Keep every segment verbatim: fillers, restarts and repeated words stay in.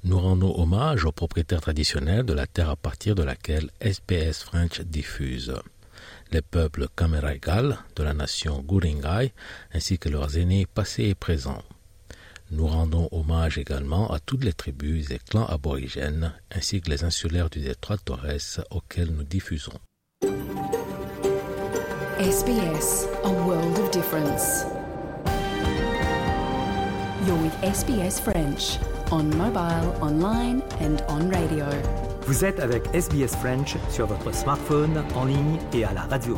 Nous rendons hommage aux propriétaires traditionnels de la terre à partir de laquelle S B S French diffuse. Les peuples Kamerai-Gal de la nation Guringai ainsi que leurs aînés passés et présents. Nous rendons hommage également à toutes les tribus et clans aborigènes ainsi que les insulaires du détroit de Torres auxquels nous diffusons. S B S, a world of difference. You're with S B S French, on mobile, online and on radio. Vous êtes avec S B S French sur votre smartphone, en ligne et à la radio.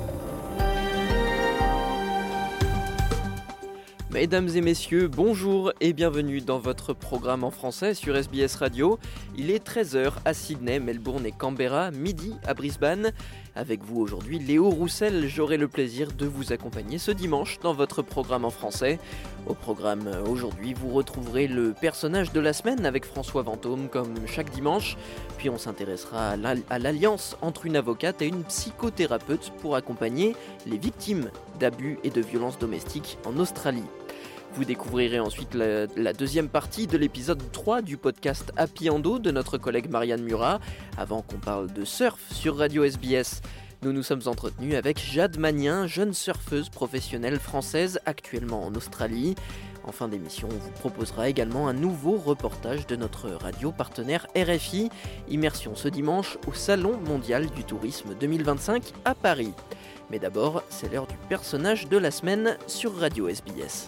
Mesdames et messieurs, bonjour et bienvenue dans votre programme en français sur S B S Radio. Il est treize heures à Sydney, Melbourne et Canberra, midi à Brisbane. Avec vous aujourd'hui, Léo Roussel, j'aurai le plaisir de vous accompagner ce dimanche dans votre programme en français. Au programme aujourd'hui, vous retrouverez le personnage de la semaine avec François Vantôme comme chaque dimanche. Puis on s'intéressera à l'alliance entre une avocate et une psychothérapeute pour accompagner les victimes d'abus et de violences domestiques en Australie. Vous découvrirez ensuite la, la deuxième partie de l'épisode trois du podcast Happy Endo de notre collègue Marianne Murat, avant qu'on parle de surf sur Radio S B S. Nous nous sommes entretenus avec Jade Magnin, jeune surfeuse professionnelle française actuellement en Australie. En fin d'émission, on vous proposera également un nouveau reportage de notre radio partenaire R F I. Immersion ce dimanche au Salon mondial du tourisme deux mille vingt-cinq à Paris. Mais d'abord, c'est l'heure du personnage de la semaine sur Radio S B S.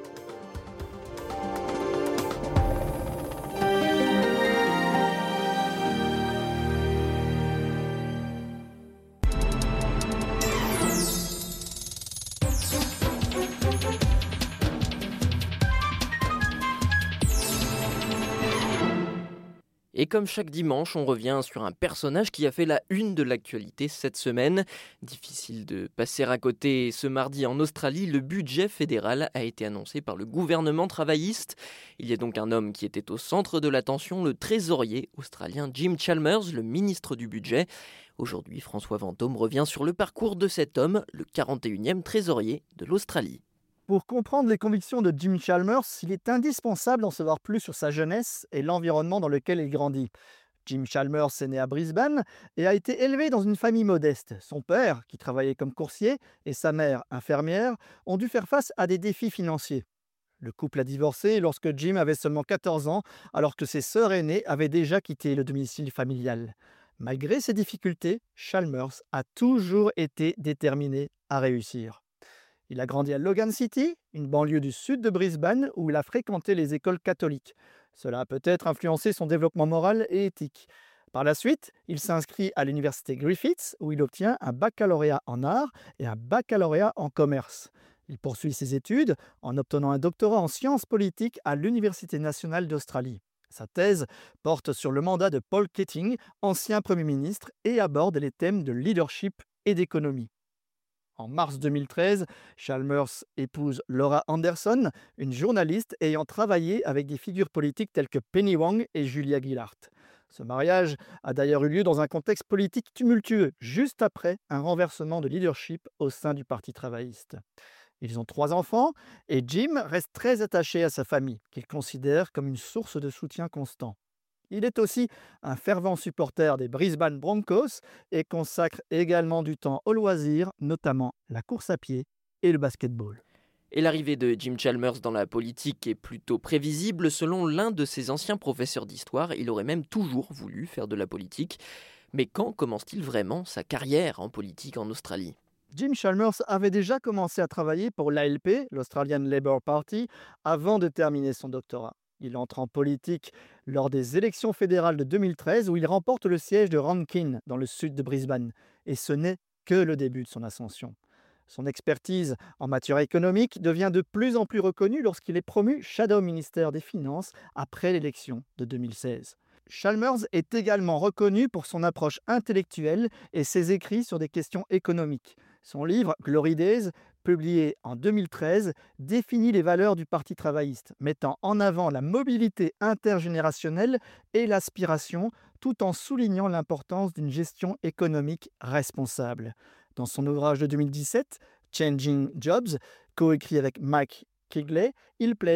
Et comme chaque dimanche, on revient sur un personnage qui a fait la une de l'actualité cette semaine. Difficile de passer à côté. Ce mardi en Australie, le budget fédéral a été annoncé par le gouvernement travailliste. Il y a donc un homme qui était au centre de l'attention, le trésorier australien Jim Chalmers, le ministre du budget. Aujourd'hui, François Vantôme revient sur le parcours de cet homme, le quarante et unième trésorier de l'Australie. Pour comprendre les convictions de Jim Chalmers, il est indispensable d'en savoir plus sur sa jeunesse et l'environnement dans lequel il grandit. Jim Chalmers est né à Brisbane et a été élevé dans une famille modeste. Son père, qui travaillait comme coursier, et sa mère, infirmière, ont dû faire face à des défis financiers. Le couple a divorcé lorsque Jim avait seulement quatorze ans, alors que ses sœurs aînées avaient déjà quitté le domicile familial. Malgré ces difficultés, Chalmers a toujours été déterminé à réussir. Il a grandi à Logan City, une banlieue du sud de Brisbane, où il a fréquenté les écoles catholiques. Cela a peut-être influencé son développement moral et éthique. Par la suite, il s'inscrit à l'université Griffith, où il obtient un baccalauréat en arts et un baccalauréat en commerce. Il poursuit ses études en obtenant un doctorat en sciences politiques à l'Université nationale d'Australie. Sa thèse porte sur le mandat de Paul Keating, ancien Premier ministre, et aborde les thèmes de leadership et d'économie. En mars deux mille treize, Chalmers épouse Laura Anderson, une journaliste ayant travaillé avec des figures politiques telles que Penny Wong et Julia Gillard. Ce mariage a d'ailleurs eu lieu dans un contexte politique tumultueux, juste après un renversement de leadership au sein du Parti travailliste. Ils ont trois enfants et Jim reste très attaché à sa famille, qu'il considère comme une source de soutien constant. Il est aussi un fervent supporter des Brisbane Broncos et consacre également du temps aux loisirs, notamment la course à pied et le basketball. Et l'arrivée de Jim Chalmers dans la politique est plutôt prévisible. Selon l'un de ses anciens professeurs d'histoire, il aurait même toujours voulu faire de la politique. Mais quand commence-t-il vraiment sa carrière en politique en Australie ? Jim Chalmers avait déjà commencé à travailler pour l'A L P, l'Australian Labour Party, avant de terminer son doctorat. Il entre en politique lors des élections fédérales de deux mille treize où il remporte le siège de Rankin dans le sud de Brisbane. Et ce n'est que le début de son ascension. Son expertise en matière économique devient de plus en plus reconnue lorsqu'il est promu Shadow Minister des Finances après l'élection de deux mille seize. Chalmers est également reconnu pour son approche intellectuelle et ses écrits sur des questions économiques. Son livre « Glory Days », publié en deux mille treize, définit les valeurs du Parti travailliste, mettant en avant la mobilité intergénérationnelle et l'aspiration, tout en soulignant l'importance d'une gestion économique responsable. Dans son ouvrage de deux mille dix-sept, « Changing Jobs », coécrit avec Mike Kigley, il plaide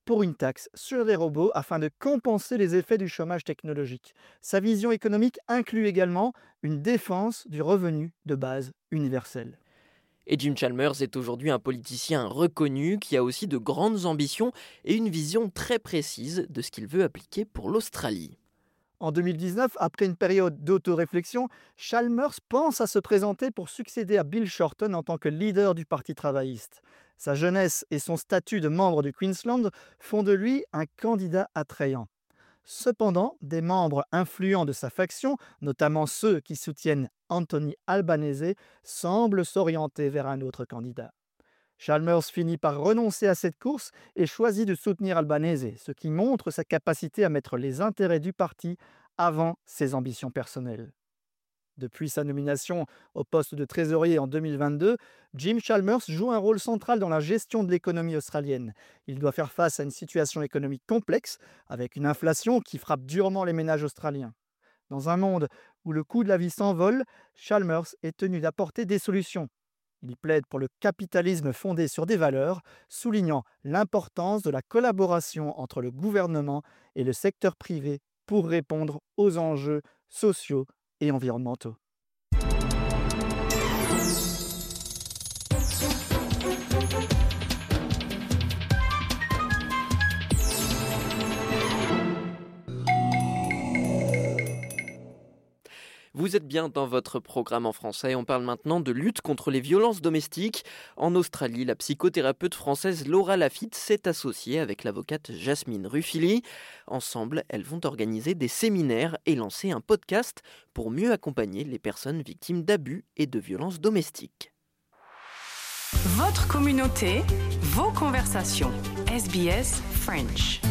pour une taxe sur les robots afin de compenser les effets du chômage technologique. Sa vision économique inclut également une défense du revenu de base universel. Et Jim Chalmers est aujourd'hui un politicien reconnu qui a aussi de grandes ambitions et une vision très précise de ce qu'il veut appliquer pour l'Australie. En deux mille dix-neuf, après une période d'autoréflexion, Chalmers pense à se présenter pour succéder à Bill Shorten en tant que leader du Parti travailliste. Sa jeunesse et son statut de membre du Queensland font de lui un candidat attrayant. Cependant, des membres influents de sa faction, notamment ceux qui soutiennent Anthony Albanese, semblent s'orienter vers un autre candidat. Chalmers finit par renoncer à cette course et choisit de soutenir Albanese, ce qui montre sa capacité à mettre les intérêts du parti avant ses ambitions personnelles. Depuis sa nomination au poste de trésorier en deux mille vingt-deux, Jim Chalmers joue un rôle central dans la gestion de l'économie australienne. Il doit faire face à une situation économique complexe, avec une inflation qui frappe durement les ménages australiens. Dans un monde où le coût de la vie s'envole, Chalmers est tenu d'apporter des solutions. Il plaide pour le capitalisme fondé sur des valeurs, soulignant l'importance de la collaboration entre le gouvernement et le secteur privé pour répondre aux enjeux sociaux et environnementaux. Vous êtes bien dans votre programme en français. On parle maintenant de lutte contre les violences domestiques. En Australie, la psychothérapeute française Laura Lafitte s'est associée avec l'avocate Jasmine Ruffilli. Ensemble, elles vont organiser des séminaires et lancer un podcast pour mieux accompagner les personnes victimes d'abus et de violences domestiques. Votre communauté, vos conversations. S B S French.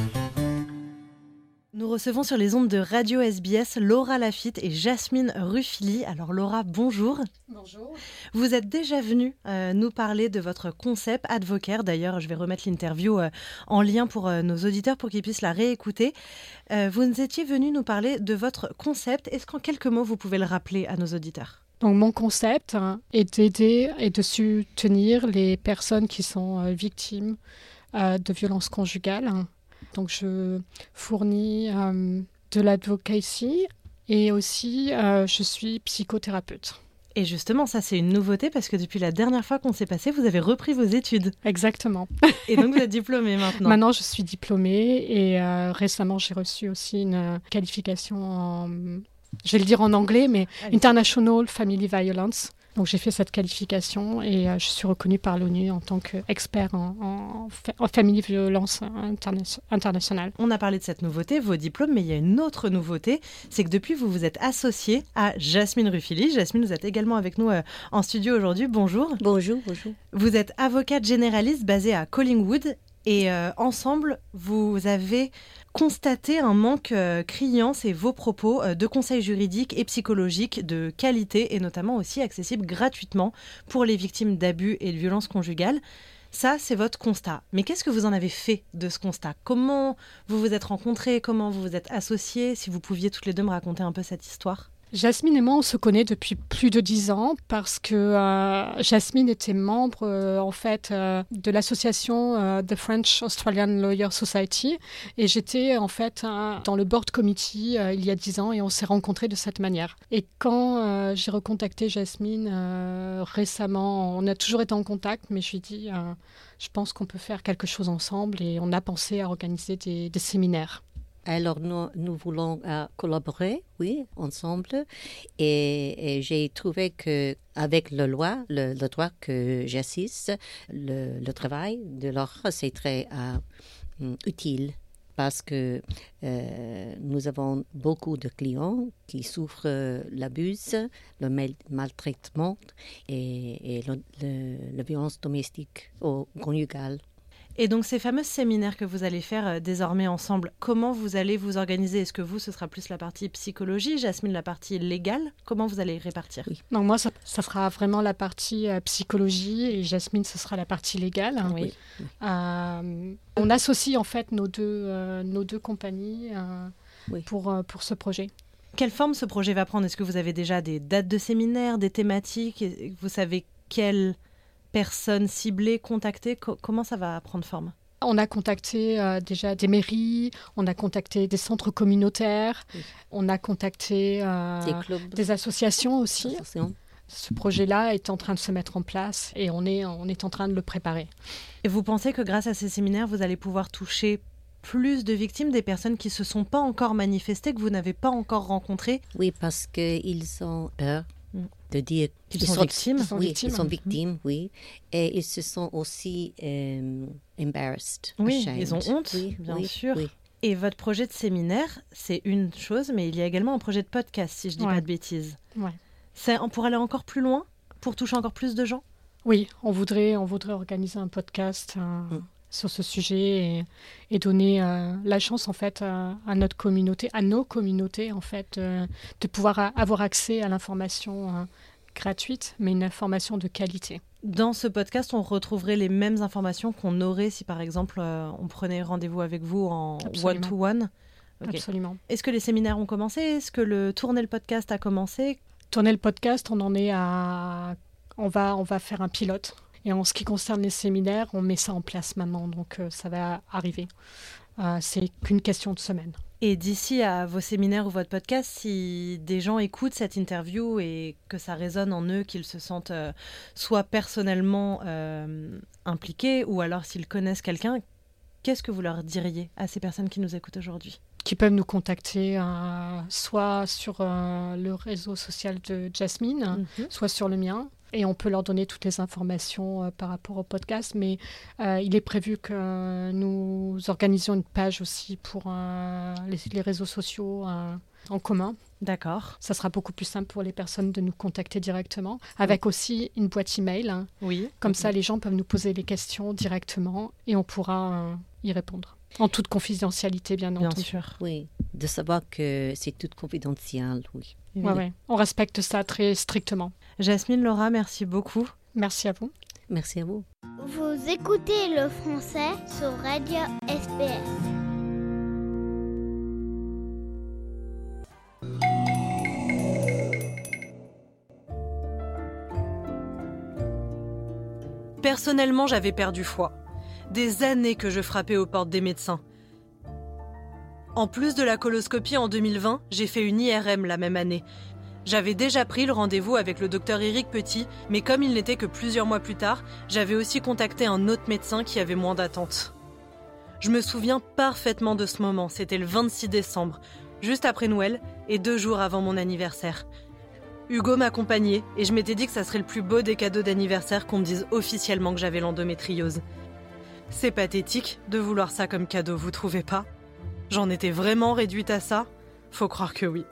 Nous recevons sur les ondes de Radio S B S Laura Lafitte et Jasmine Ruffilli. Alors Laura, bonjour. Bonjour. Vous êtes déjà venue euh, nous parler de votre concept Advocare. D'ailleurs, je vais remettre l'interview euh, en lien pour euh, nos auditeurs pour qu'ils puissent la réécouter. Euh, vous nous étiez venue nous parler de votre concept. Est-ce qu'en quelques mots, vous pouvez le rappeler à nos auditeurs ? Donc mon concept hein, est d'aider et de soutenir les personnes qui sont euh, victimes euh, de violences conjugales. Donc, je fournis euh, de l'advocacy et aussi euh, je suis psychothérapeute. Et justement, ça, c'est une nouveauté parce que depuis la dernière fois qu'on s'est passé, vous avez repris vos études. Exactement. Et donc, vous êtes diplômée maintenant. Maintenant, je suis diplômée et euh, récemment, j'ai reçu aussi une qualification en, je vais le dire en anglais, mais Allez. International Family Violence. Donc, j'ai fait cette qualification et euh, je suis reconnue par l'ONU en tant qu'expert en, en, en family violence interna- internationale. On a parlé de cette nouveauté, vos diplômes, mais il y a une autre nouveauté, c'est que depuis, vous vous êtes associée à Jasmine Ruffilli. Jasmine, vous êtes également avec nous euh, en studio aujourd'hui. Bonjour. Bonjour, bonjour. Vous êtes avocate généraliste basée à Collingwood et euh, ensemble, vous avez constaté un manque euh, criant, c'est vos propos, euh, de conseils juridiques et psychologiques de qualité et notamment aussi accessibles gratuitement pour les victimes d'abus et de violences conjugales. Ça, c'est votre constat. Mais qu'est-ce que vous en avez fait de ce constat ? Comment vous vous êtes rencontrés ? Comment vous vous êtes associés ? Si vous pouviez toutes les deux me raconter un peu cette histoire. Jasmine et moi, on se connaît depuis plus de dix ans parce que euh, Jasmine était membre euh, en fait euh, de l'association euh, The French Australian Lawyer Society et j'étais en fait euh, dans le board committee euh, il y a dix ans et on s'est rencontrés de cette manière. Et quand euh, j'ai recontacté Jasmine euh, récemment, on a toujours été en contact, mais je lui ai dit, euh, je pense qu'on peut faire quelque chose ensemble et on a pensé à organiser des, des séminaires. Alors, nous, nous voulons euh, collaborer, oui, ensemble. Et, et j'ai trouvé qu'avec le, loi, le, le droit que j'assiste, le, le travail de Laura, c'est très euh, utile parce que euh, nous avons beaucoup de clients qui souffrent euh, l'abus, le mal- maltraitement et, et le, le, la violence domestique ou conjugale. Et donc, ces fameux séminaires que vous allez faire euh, désormais ensemble, comment vous allez vous organiser ? Est-ce que vous, ce sera plus la partie psychologie, Jasmine, la partie légale ? Comment vous allez répartir ? Oui. Donc, moi, ça, ça sera vraiment la partie euh, psychologie et Jasmine, ce sera la partie légale. Hein. Oui. Euh, on associe en fait nos deux, euh, nos deux compagnies euh, oui. pour, euh, pour ce projet. Quelle forme ce projet va prendre ? Est-ce que vous avez déjà des dates de séminaires, des thématiques ? Vous savez quelles personnes ciblées, contactées ? Co- comment ça va prendre forme ? On a contacté euh, déjà des mairies, on a contacté des centres communautaires, oui. on a contacté euh, des, clubs. des associations aussi. Association. Ce projet-là est en train de se mettre en place et on est, on est en train de le préparer. Et vous pensez que grâce à ces séminaires, vous allez pouvoir toucher plus de victimes, des personnes qui ne se sont pas encore manifestées, que vous n'avez pas encore rencontrées? Oui, parce qu'ils ont peur de dire qu'ils sont, sont victimes. Oui, ils sont victimes, ils sont victimes, mmh. oui. Et ils se sont aussi euh, embarrassed. Oui, ashamed. Ils ont honte, oui, bien oui, sûr. Oui. Et votre projet de séminaire, c'est une chose, mais il y a également un projet de podcast, si je ne dis ouais. pas de bêtises. Ouais. C'est pour aller encore plus loin, pour toucher encore plus de gens? Oui, on voudrait, on voudrait organiser un podcast euh, mmh. sur ce sujet et, et donner euh, la chance en fait à, à notre communauté, à nos communautés en fait, euh, de pouvoir a, avoir accès à l'information euh, gratuite, mais une information de qualité. Dans ce podcast, on retrouverait les mêmes informations qu'on aurait si par exemple euh, on prenait rendez-vous avec vous en one-to-one. Okay. Absolument. Est-ce que les séminaires ont commencé? Est-ce que le tourner le podcast a commencé? Tourner le podcast, on en est à... On va, on va faire un pilote. Et en ce qui concerne les séminaires, on met ça en place maintenant, donc euh, ça va arriver. Euh, c'est qu'une question de semaine. Et d'ici à vos séminaires ou votre podcast, si des gens écoutent cette interview et que ça résonne en eux, qu'ils se sentent euh, soit personnellement euh, impliqués ou alors s'ils connaissent quelqu'un, qu'est-ce que vous leur diriez à ces personnes qui nous écoutent aujourd'hui? Qui peuvent nous contacter euh, soit sur euh, le réseau social de Jasmine, mm-hmm. soit sur le mien. Et on peut leur donner toutes les informations euh, par rapport au podcast. Mais euh, il est prévu que nous organisions une page aussi pour euh, les, les réseaux sociaux euh, en commun. D'accord. Ça sera beaucoup plus simple pour les personnes de nous contacter directement. Avec oui. aussi une boîte email. Hein. Oui. Comme okay. ça, les gens peuvent nous poser les questions directement et on pourra euh, y répondre. En toute confidentialité, bien, bien entendu. Sûr. Oui, de savoir que c'est tout confidentiel, oui. Ouais, ouais. On respecte ça très strictement. Jasmine, Laura, merci beaucoup. Merci à vous. Merci à vous. Vous écoutez le français sur Radio S B S. Personnellement, j'avais perdu foi. Des années que je frappais aux portes des médecins. En plus de la coloscopie en deux mille vingt, j'ai fait une I R M la même année. J'avais déjà pris le rendez-vous avec le docteur Éric Petit, mais comme il n'était que plusieurs mois plus tard, j'avais aussi contacté un autre médecin qui avait moins d'attente. Je me souviens parfaitement de ce moment, c'était le vingt-six décembre, juste après Noël et deux jours avant mon anniversaire. Hugo m'accompagnait et je m'étais dit que ça serait le plus beau des cadeaux d'anniversaire qu'on me dise officiellement que j'avais l'endométriose. C'est pathétique de vouloir ça comme cadeau, vous trouvez pas? J'en étais vraiment réduite à ça? Faut croire que oui.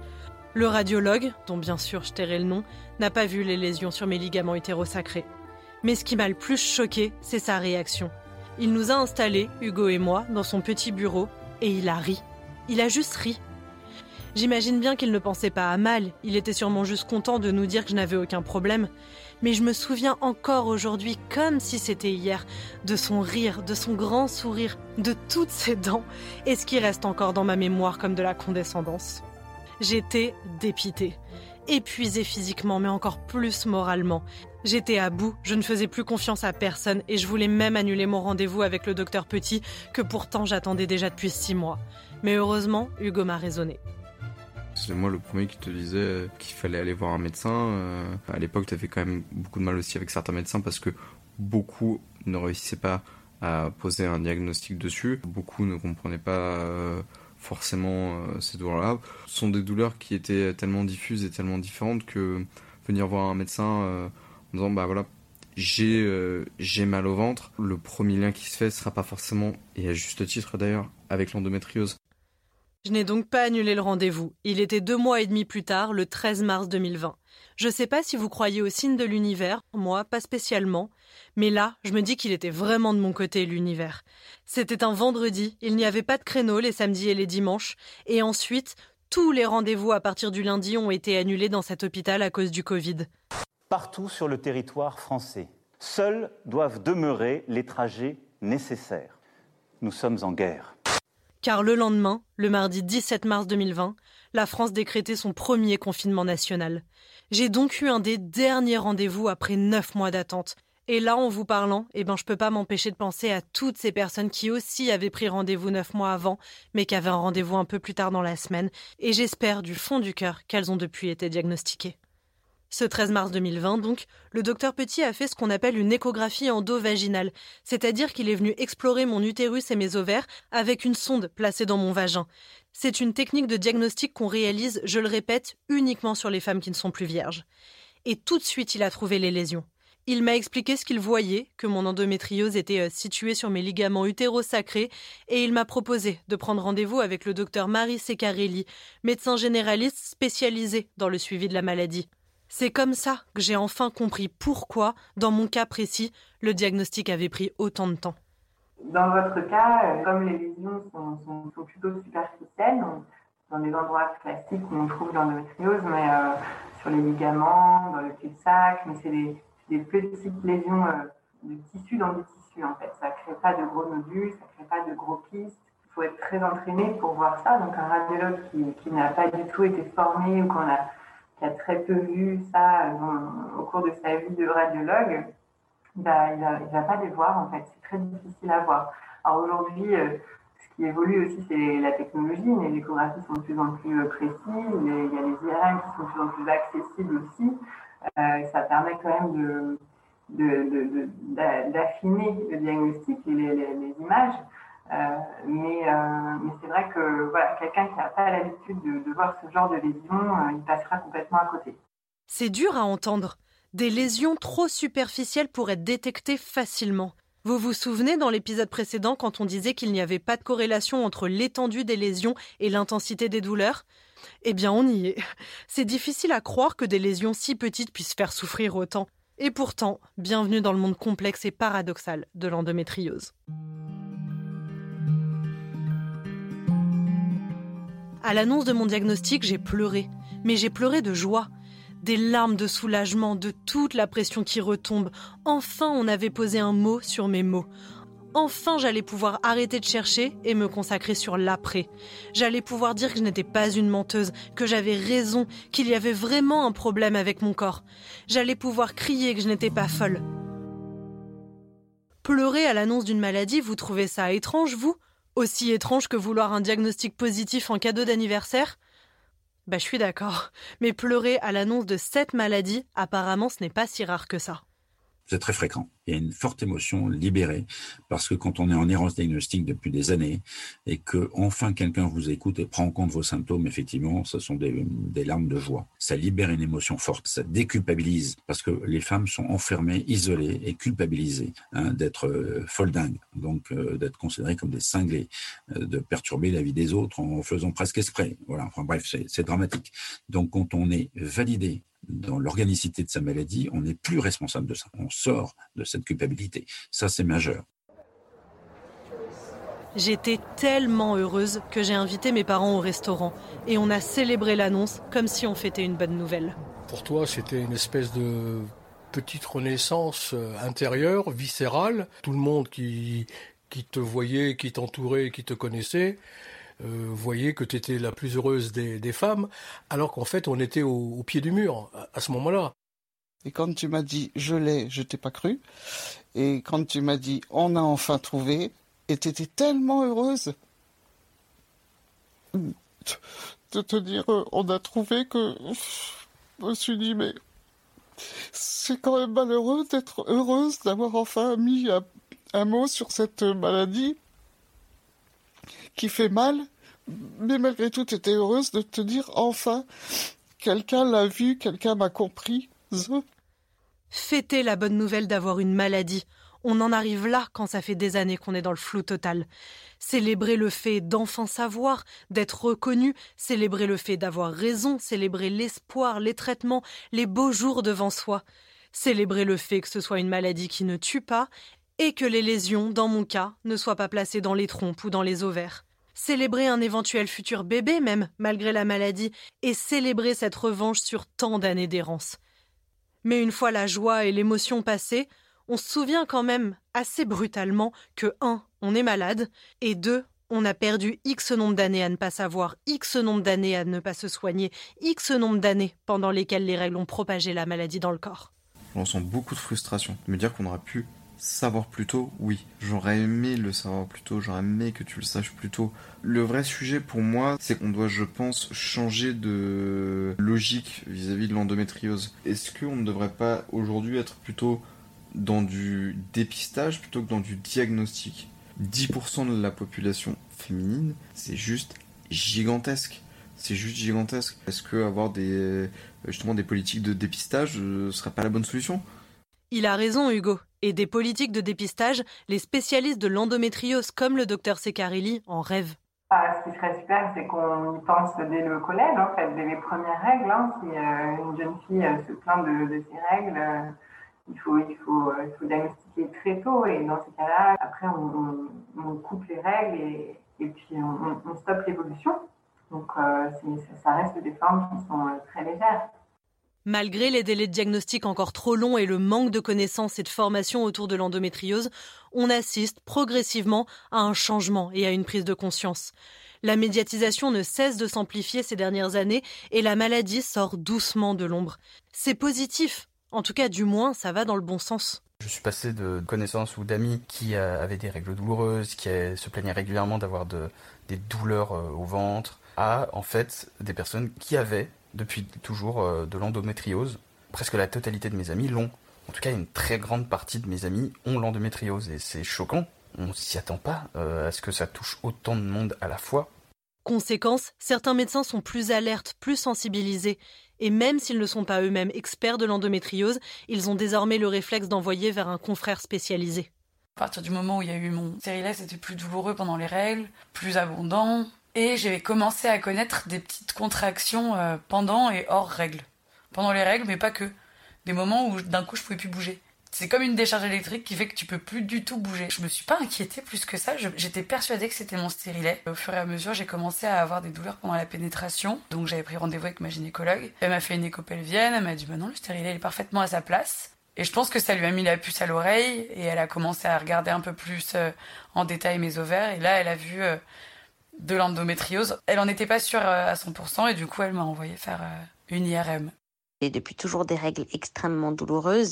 Le radiologue, dont bien sûr je tairai le nom, n'a pas vu les lésions sur mes ligaments utérosacrés. Mais ce qui m'a le plus choqué, c'est sa réaction. Il nous a installés, Hugo et moi, dans son petit bureau, et il a ri. Il a juste ri. J'imagine bien qu'il ne pensait pas à mal, il était sûrement juste content de nous dire que je n'avais aucun problème. Mais je me souviens encore aujourd'hui, comme si c'était hier, de son rire, de son grand sourire, de toutes ses dents, et ce qui reste encore dans ma mémoire comme de la condescendance. J'étais dépitée, épuisée physiquement, mais encore plus moralement. J'étais à bout, je ne faisais plus confiance à personne, et je voulais même annuler mon rendez-vous avec le docteur Petit, que pourtant j'attendais déjà depuis six mois. Mais heureusement, Hugo m'a raisonné. C'est moi le premier qui te disait qu'il fallait aller voir un médecin. Euh, à l'époque, tu avais quand même beaucoup de mal aussi avec certains médecins parce que beaucoup ne réussissaient pas à poser un diagnostic dessus. Beaucoup ne comprenaient pas euh, forcément euh, ces douleurs-là. Ce sont des douleurs qui étaient tellement diffuses et tellement différentes que venir voir un médecin euh, en disant bah voilà, j'ai, euh, j'ai mal au ventre, le premier lien qui se fait sera pas forcément, et à juste titre d'ailleurs, avec l'endométriose. Je n'ai donc pas annulé le rendez-vous. Il était deux mois et demi plus tard, le treize mars deux mille vingt. Je sais pas si vous croyez aux signes de l'univers, moi, pas spécialement. Mais là, je me dis qu'il était vraiment de mon côté, l'univers. C'était un vendredi, il n'y avait pas de créneau les samedis et les dimanches. Et ensuite, tous les rendez-vous à partir du lundi ont été annulés dans cet hôpital à cause du Covid. Partout sur le territoire français, seuls doivent demeurer les trajets nécessaires. Nous sommes en guerre. Car le lendemain, le mardi dix-sept mars deux mille vingt, la France décrétait son premier confinement national. J'ai donc eu un des derniers rendez-vous après neuf mois d'attente. Et là, en vous parlant, eh ben, je peux pas m'empêcher de penser à toutes ces personnes qui aussi avaient pris rendez-vous neuf mois avant, mais qui avaient un rendez-vous un peu plus tard dans la semaine. Et j'espère du fond du cœur qu'elles ont depuis été diagnostiquées. Ce treize mars deux mille vingt, donc, le docteur Petit a fait ce qu'on appelle une échographie endovaginale, c'est-à-dire qu'il est venu explorer mon utérus et mes ovaires avec une sonde placée dans mon vagin. C'est une technique de diagnostic qu'on réalise, je le répète, uniquement sur les femmes qui ne sont plus vierges. Et tout de suite, il a trouvé les lésions. Il m'a expliqué ce qu'il voyait, que mon endométriose était située sur mes ligaments utérosacrés, et il m'a proposé de prendre rendez-vous avec le docteur Marie Ceccarelli, médecin généraliste spécialisé dans le suivi de la maladie. C'est comme ça que j'ai enfin compris pourquoi, dans mon cas précis, le diagnostic avait pris autant de temps. Dans votre cas, comme les lésions sont, sont, sont plutôt superficielles, dans des endroits classiques où on trouve l'endométriose, mais euh, sur les ligaments, dans le cul-de-sac, mais c'est des, des petites lésions euh, de tissu dans des tissus en fait. Ça ne crée pas de gros nodules, ça ne crée pas de gros kystes. Il faut être très entraîné pour voir ça. Donc un radiologue qui, qui n'a pas du tout été formé ou qu'on a, qui a très peu vu ça dans, au cours de sa vie de radiologue, bah, il ne va pas les voir en fait. C'est très difficile à voir. Alors aujourd'hui, euh, ce qui évolue aussi, c'est la technologie. Les échographies sont de plus en plus précises. Les, il y a les I R M qui sont de plus en plus accessibles aussi. Euh, ça permet quand même de, de, de, de, d'affiner le diagnostic et les, les, les images. Euh, mais, euh, mais c'est vrai que voilà, quelqu'un qui n'a pas l'habitude de, de voir ce genre de lésions, euh, il passera complètement à côté. C'est dur à entendre. Des lésions trop superficielles pour être détectées facilement. Vous vous souvenez dans l'épisode précédent quand on disait qu'il n'y avait pas de corrélation entre l'étendue des lésions et l'intensité des douleurs ? Eh bien, on y est. C'est difficile à croire que des lésions si petites puissent faire souffrir autant. Et pourtant, bienvenue dans le monde complexe et paradoxal de l'endométriose. À l'annonce de mon diagnostic, j'ai pleuré. Mais j'ai pleuré de joie. Des larmes de soulagement, de toute la pression qui retombe. Enfin, on avait posé un mot sur mes mots. Enfin, j'allais pouvoir arrêter de chercher et me consacrer sur l'après. J'allais pouvoir dire que je n'étais pas une menteuse, que j'avais raison, qu'il y avait vraiment un problème avec mon corps. J'allais pouvoir crier que je n'étais pas folle. Pleurer à l'annonce d'une maladie, vous trouvez ça étrange, vous ? Aussi étrange que vouloir un diagnostic positif en cadeau d'anniversaire ? Bah, je suis d'accord. Mais pleurer à l'annonce de cette maladie, apparemment, ce n'est pas si rare que ça. C'est très fréquent. Il y a une forte émotion libérée parce que quand on est en errance diagnostique depuis des années et que enfin quelqu'un vous écoute et prend en compte vos symptômes, effectivement, ce sont des, des larmes de joie. Ça libère une émotion forte, ça déculpabilise parce que les femmes sont enfermées, isolées et culpabilisées hein, d'être euh, folles dingues, donc euh, d'être considérées comme des cinglés, euh, de perturber la vie des autres en faisant presque exprès. Voilà. Enfin bref, c'est, c'est dramatique. Donc quand on est validé dans l'organicité de sa maladie, on n'est plus responsable de ça. On sort de cette culpabilité. Ça, c'est majeur. J'étais tellement heureuse que j'ai invité mes parents au restaurant et on a célébré l'annonce comme si on fêtait une bonne nouvelle. Pour toi, c'était une espèce de petite renaissance intérieure, viscérale. Tout le monde qui, qui te voyait, qui t'entourait, qui te connaissait, Euh, voyez que tu étais la plus heureuse des, des femmes, alors qu'en fait, on était au, au pied du mur, à, à ce moment-là. Et quand tu m'as dit « je l'ai », je t'ai pas cru. Et quand tu m'as dit « on a enfin trouvé », et tu étais tellement heureuse de te dire « on a trouvé » que je me suis dit « mais c'est quand même malheureux d'être heureuse, d'avoir enfin mis un, un mot sur cette maladie qui fait mal, mais malgré tout, tu étais heureuse de te dire, enfin, quelqu'un l'a vu, quelqu'un m'a compris. Fêter la bonne nouvelle d'avoir une maladie. On en arrive là quand ça fait des années qu'on est dans le flou total. Célébrer le fait d'enfin savoir, d'être reconnu, célébrer le fait d'avoir raison, célébrer l'espoir, les traitements, les beaux jours devant soi. Célébrer le fait que ce soit une maladie qui ne tue pas et que les lésions, dans mon cas, ne soient pas placées dans les trompes ou dans les ovaires. Célébrer un éventuel futur bébé même, malgré la maladie, et célébrer cette revanche sur tant d'années d'errance. Mais une fois la joie et l'émotion passées, on se souvient quand même, assez brutalement, que un, on est malade, et deux, on a perdu X nombre d'années à ne pas savoir, X nombre d'années à ne pas se soigner, X nombre d'années pendant lesquelles les règles ont propagé la maladie dans le corps. je ressens beaucoup de frustration. De me dire qu'on aurait pu savoir plus tôt, oui. J'aurais aimé le savoir plus tôt, j'aurais aimé que tu le saches plus tôt. Le vrai sujet pour moi, c'est qu'on doit, je pense, changer de logique vis-à-vis de l'endométriose. Est-ce qu'on ne devrait pas aujourd'hui être plutôt dans du dépistage plutôt que dans du diagnostic ? dix pour cent de la population féminine, c'est juste gigantesque. C'est juste gigantesque. Est-ce que avoir des, justement des politiques de dépistage ne serait pas la bonne solution ? Il a raison, Hugo. Et des politiques de dépistage, les spécialistes de l'endométriose comme le docteur Ceccarelli en rêvent. Ah, ce qui serait super, c'est qu'on y pense dès le collège, en fait, dès les premières règles. Hein. Si euh, une jeune fille euh, se plaint de, de ses règles, euh, il, faut, il, faut, euh, il faut diagnostiquer très tôt. Et dans ces cas-là, après, on, on, on coupe les règles et, et puis on, on stoppe l'évolution. Donc, euh, c'est, ça reste des formes qui sont euh, très légères. Malgré les délais de diagnostic encore trop longs et le manque de connaissances et de formation autour de l'endométriose, on assiste progressivement à un changement et à une prise de conscience. La médiatisation ne cesse de s'amplifier ces dernières années et la maladie sort doucement de l'ombre. C'est positif. En tout cas, du moins, ça va dans le bon sens. Je suis passé de connaissances ou d'amis qui avaient des règles douloureuses, qui se plaignaient régulièrement d'avoir de, des douleurs au ventre, à en fait des personnes qui avaient depuis toujours euh, de l'endométriose. Presque la totalité de mes amis l'ont. En tout cas, une très grande partie de mes amis ont l'endométriose et c'est choquant. On s'y attend pas euh, à ce que ça touche autant de monde à la fois. Conséquence, certains médecins sont plus alertes, plus sensibilisés. Et même s'ils ne sont pas eux-mêmes experts de l'endométriose, ils ont désormais le réflexe d'envoyer vers un confrère spécialisé. À partir du moment où il y a eu mon stérilet, c'était plus douloureux pendant les règles, plus abondant. Et j'ai commencé à connaître des petites contractions euh, pendant et hors règles. Pendant les règles, mais pas que. Des moments où d'un coup je pouvais plus bouger. C'est comme une décharge électrique qui fait que tu peux plus du tout bouger. Je me suis pas inquiétée plus que ça, je, j'étais persuadée que c'était mon stérilet. Au fur et à mesure, j'ai commencé à avoir des douleurs pendant la pénétration. Donc j'avais pris rendez-vous avec ma gynécologue. Elle m'a fait une écho pelvienne, elle m'a dit bah non, le stérilet il est parfaitement à sa place. Et je pense que ça lui a mis la puce à l'oreille et elle a commencé à regarder un peu plus euh, en détail mes ovaires. Et là, elle a vu... Euh, de l'endométriose. Elle en était pas sûre à cent pour cent et du coup elle m'a envoyé faire une I R M. J'ai depuis toujours des règles extrêmement douloureuses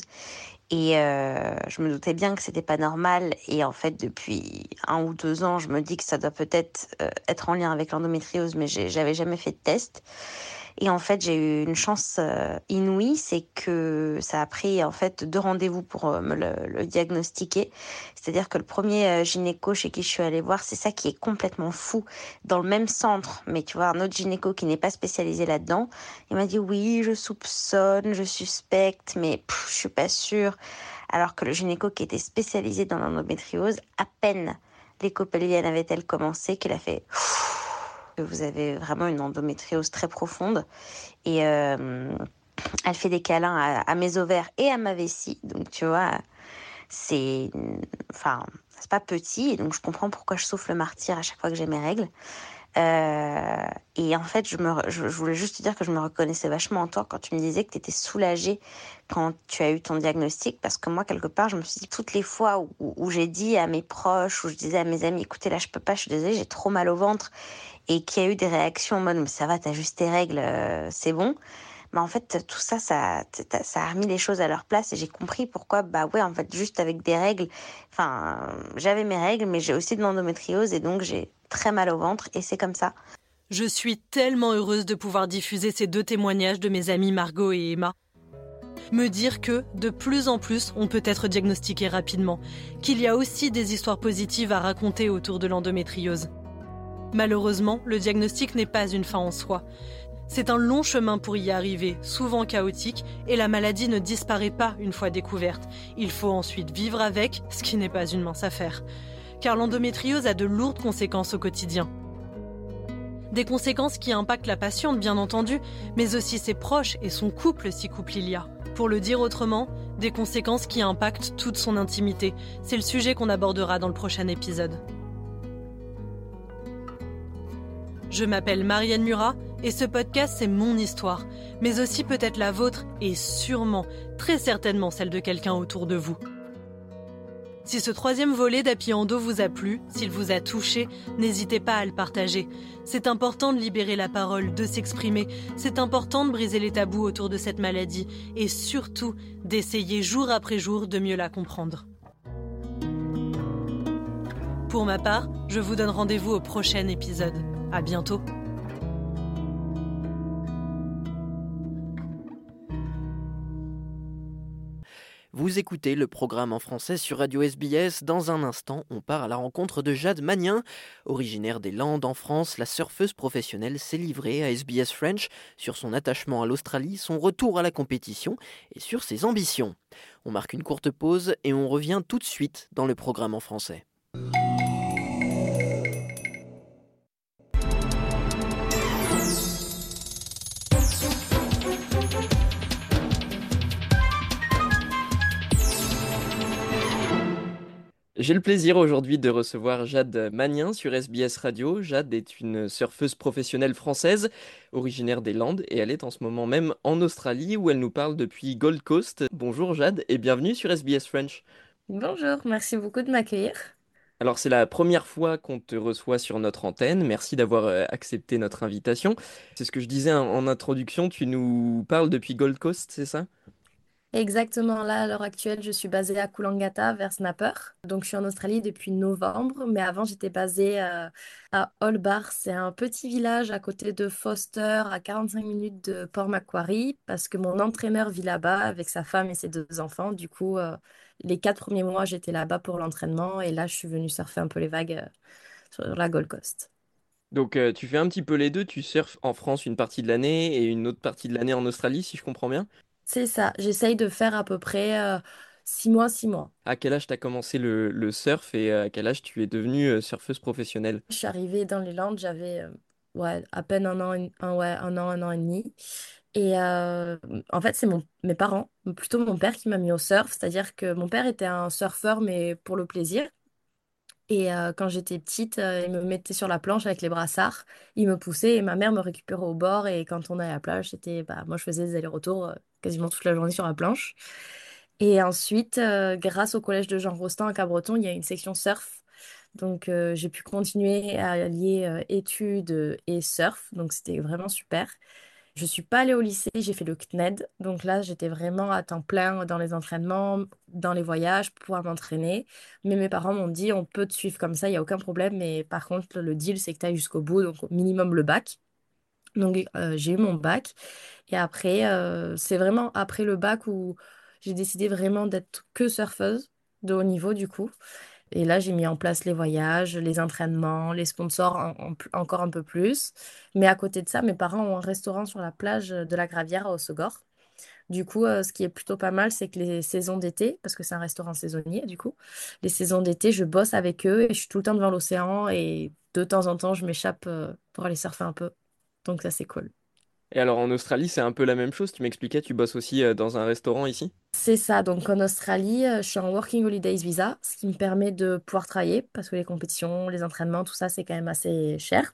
et euh, je me doutais bien que c'était pas normal et en fait depuis un ou deux ans je me dis que ça doit peut-être euh, être en lien avec l'endométriose mais j'ai, j'avais jamais fait de test. Et en fait, j'ai eu une chance euh, inouïe, c'est que ça a pris en fait deux rendez-vous pour euh, me le, le diagnostiquer. C'est-à-dire que le premier euh, gynéco chez qui je suis allée voir, c'est ça qui est complètement fou. Dans le même centre, mais tu vois, un autre gynéco qui n'est pas spécialisé là-dedans, il m'a dit oui, je soupçonne, je suspecte, mais pff, je suis pas sûre. Alors que le gynéco qui était spécialisé dans l'endométriose, à peine l'écho pelvienne avait-elle commencé qu'il a fait... Vous avez vraiment une endométriose très profonde et euh, elle fait des câlins à, à mes ovaires et à ma vessie. Donc tu vois, c'est, enfin, c'est pas petit et donc je comprends pourquoi je souffle le martyre à chaque fois que j'ai mes règles. Euh, et en fait, je, me, je, je voulais juste te dire que je me reconnaissais vachement en toi quand tu me disais que tu étais soulagée quand tu as eu ton diagnostic, parce que moi, quelque part, je me suis dit, toutes les fois où, où j'ai dit à mes proches, où je disais à mes amis, écoutez, là, je peux pas, je suis désolée, j'ai trop mal au ventre, et qu'il y a eu des réactions en mode, mais ça va, t'as juste tes règles, euh, c'est bon. Mais en fait, tout ça, ça, ça a remis les choses à leur place et j'ai compris pourquoi, bah ouais, en fait, juste avec des règles, enfin, j'avais mes règles, mais j'ai aussi de l'endométriose et donc j'ai très mal au ventre et c'est comme ça. Je suis tellement heureuse de pouvoir diffuser ces deux témoignages de mes amies Margot et Emma. Me dire que, de plus en plus, on peut être diagnostiqué rapidement, qu'il y a aussi des histoires positives à raconter autour de l'endométriose. Malheureusement, le diagnostic n'est pas une fin en soi. C'est un long chemin pour y arriver, souvent chaotique, et la maladie ne disparaît pas une fois découverte. Il faut ensuite vivre avec, ce qui n'est pas une mince affaire. Car l'endométriose a de lourdes conséquences au quotidien. Des conséquences qui impactent la patiente, bien entendu, mais aussi ses proches et son couple, si couple il y a. Pour le dire autrement, des conséquences qui impactent toute son intimité. C'est le sujet qu'on abordera dans le prochain épisode. Je m'appelle Marianne Murat et ce podcast, c'est mon histoire, mais aussi peut-être la vôtre et sûrement, très certainement celle de quelqu'un autour de vous. Si ce troisième volet d'Happy-Endo vous a plu, s'il vous a touché, n'hésitez pas à le partager. C'est important de libérer la parole, de s'exprimer. C'est important de briser les tabous autour de cette maladie et surtout d'essayer jour après jour de mieux la comprendre. Pour ma part, je vous donne rendez-vous au prochain épisode. À bientôt. Vous écoutez le programme en français sur Radio S B S. Dans un instant, on part à la rencontre de Jade Magnin. Originaire des Landes en France, la surfeuse professionnelle s'est livrée à S B S French sur son attachement à l'Australie, son retour à la compétition et sur ses ambitions. On marque une courte pause et on revient tout de suite dans le programme en français. J'ai le plaisir aujourd'hui de recevoir Jade Magnin sur S B S Radio. Jade est une surfeuse professionnelle française, originaire des Landes, et elle est en ce moment même en Australie où elle nous parle depuis Gold Coast. Bonjour Jade et bienvenue sur S B S French. Bonjour, merci beaucoup de m'accueillir. Alors c'est la première fois qu'on te reçoit sur notre antenne, merci d'avoir accepté notre invitation. C'est ce que je disais en introduction, tu nous parles depuis Gold Coast, c'est ça ? Exactement, là à l'heure actuelle je suis basée à Coolangatta vers Snapper, donc je suis en Australie depuis novembre, mais avant j'étais basée euh, à Holbar, c'est un petit village à côté de Foster, à quarante-cinq minutes de Port Macquarie, parce que mon entraîneur vit là-bas avec sa femme et ses deux enfants, du coup euh, les quatre premiers mois j'étais là-bas pour l'entraînement et là je suis venue surfer un peu les vagues euh, sur la Gold Coast. Donc euh, tu fais un petit peu les deux, tu surfes en France une partie de l'année et une autre partie de l'année en Australie si je comprends bien ? C'est ça, j'essaye de faire à peu près euh, six mois, six mois. À quel âge tu as commencé le, le surf et à quel âge tu es devenue euh, surfeuse professionnelle? Je suis arrivée dans les Landes, j'avais euh, ouais, à peine un an, et- un, ouais, un an, un an et demi. Et euh, en fait, c'est mon, mes parents, plutôt mon père qui m'a mis au surf. C'est-à-dire que mon père était un surfeur, mais pour le plaisir. Et euh, quand j'étais petite, euh, il me mettait sur la planche avec les brassards, il me poussait et ma mère me récupérait au bord. Et quand on allait à la plage, c'était, bah, moi, je faisais des allers-retours euh, quasiment toute la journée sur la planche. Et ensuite, euh, grâce au collège de Jean Rostand à Cabreton, il y a une section surf. Donc, euh, j'ai pu continuer à lier euh, études et surf. Donc, c'était vraiment super. Je suis pas allée au lycée, j'ai fait le C N E D. Donc là, j'étais vraiment à temps plein dans les entraînements, dans les voyages, pour pouvoir m'entraîner. Mais mes parents m'ont dit, on peut te suivre comme ça, il n'y a aucun problème. Mais par contre, le deal, c'est que tu ailles jusqu'au bout, donc au minimum le bac. Donc, euh, j'ai eu mon bac. Et après, euh, c'est vraiment après le bac où j'ai décidé vraiment d'être que surfeuse de haut niveau, du coup. Et là, j'ai mis en place les voyages, les entraînements, les sponsors en- en pl- encore un peu plus. Mais à côté de ça, mes parents ont un restaurant sur la plage de la Gravière à Hossegor. Du coup, euh, ce qui est plutôt pas mal, c'est que les saisons d'été, parce que c'est un restaurant saisonnier, du coup, les saisons d'été, je bosse avec eux et je suis tout le temps devant l'océan et de temps en temps, je m'échappe euh, pour aller surfer un peu. Donc ça, c'est cool. Et alors en Australie, c'est un peu la même chose. Tu m'expliquais, tu bosses aussi euh, dans un restaurant ici? C'est ça, donc en Australie, euh, je suis en Working Holidays Visa, ce qui me permet de pouvoir travailler parce que les compétitions, les entraînements, tout ça, c'est quand même assez cher.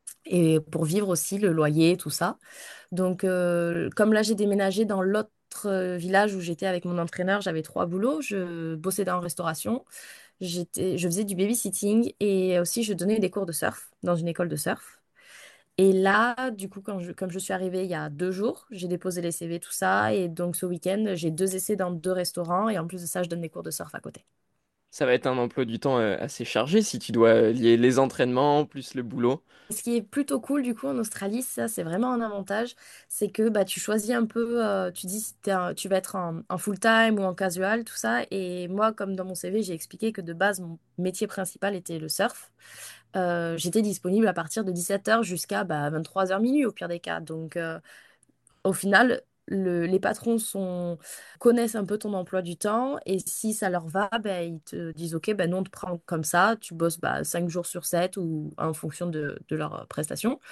Et pour vivre aussi, le loyer, tout ça. Donc, euh, comme là, j'ai déménagé dans l'autre euh, village où j'étais avec mon entraîneur, j'avais trois boulots. Je bossais dans la restauration, j'étais, je faisais du babysitting et aussi je donnais des cours de surf dans une école de surf. Et là, du coup, quand je, comme je suis arrivée il y a deux jours, j'ai déposé les C V, tout ça. Et donc, ce week-end, j'ai deux essais dans deux restaurants. Et en plus de ça, je donne des cours de surf à côté. Ça va être un emploi du temps euh, assez chargé si tu dois euh, lier les entraînements plus le boulot. Ce qui est plutôt cool du coup en Australie, ça c'est vraiment un avantage, c'est que bah, tu choisis un peu, euh, tu dis si t'es un- tu vas être en, en full-time ou en casual, tout ça. Et moi, comme dans mon C V, j'ai expliqué que de base, mon métier principal était le surf. Euh, j'étais disponible à partir de dix-sept heures jusqu'à bah, vingt-trois heures minuit au pire des cas. Donc euh, au final, le- les patrons sont, connaissent un peu ton emploi du temps et si ça leur va, ben, ils te disent OK, ben, nous on te prend comme ça, tu bosses bah, cinq jours sur sept ou en fonction de, de leurs prestations.